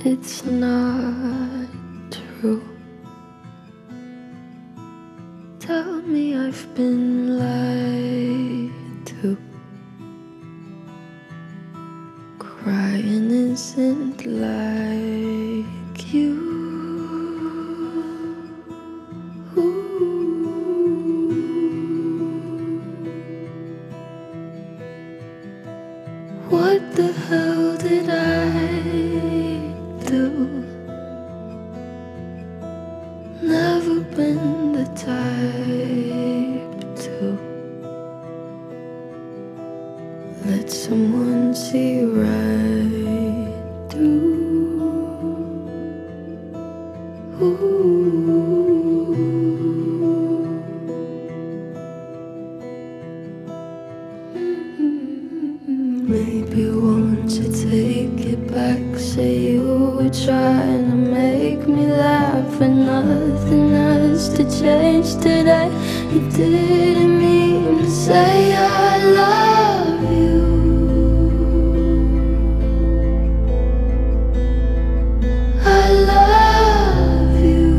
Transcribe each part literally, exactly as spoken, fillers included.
It's not true. Tell me I've been lied to. Crying isn't like you. What the hell did I do? Never been the type to let someone see right through. Maybe won't you take it back? Say you were trying to make me laugh, and nothing has to change today. You didn't mean to say I love you. I love you,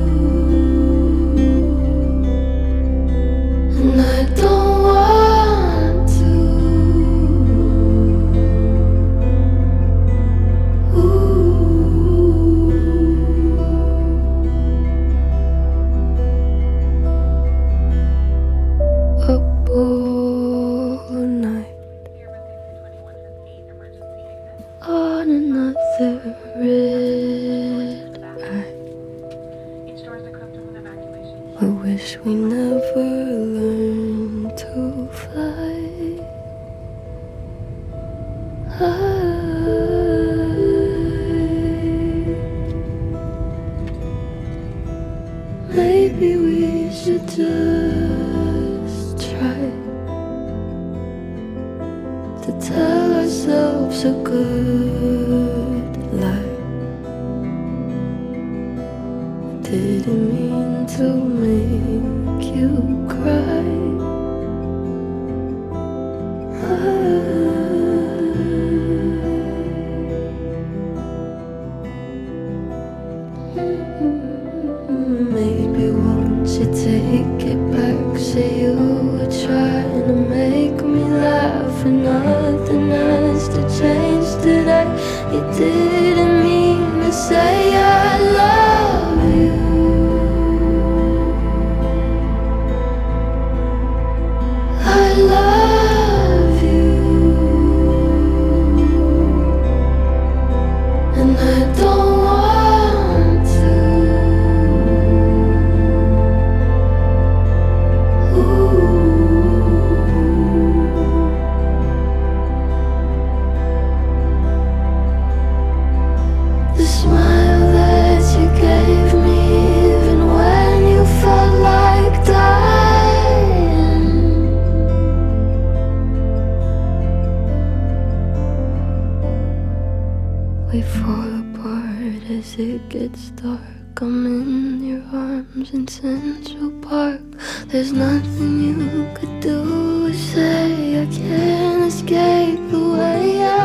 and I don't want to. Up all night on another red eye. I wish we never learned to fly. Maybe we should just try to tell ourselves a good lie. Didn't mean to make you cry. Maybe won't you take it back? Say you were trying to make me laugh, and nothing has to change today. You didn't mean to say I love you. I love you, and I don't want to. The smile that you gave me, even when you felt like dying. We fall apart as it gets dark. I'm in your arms in Central Park. There's nothing you could do or say. I can't escape the way I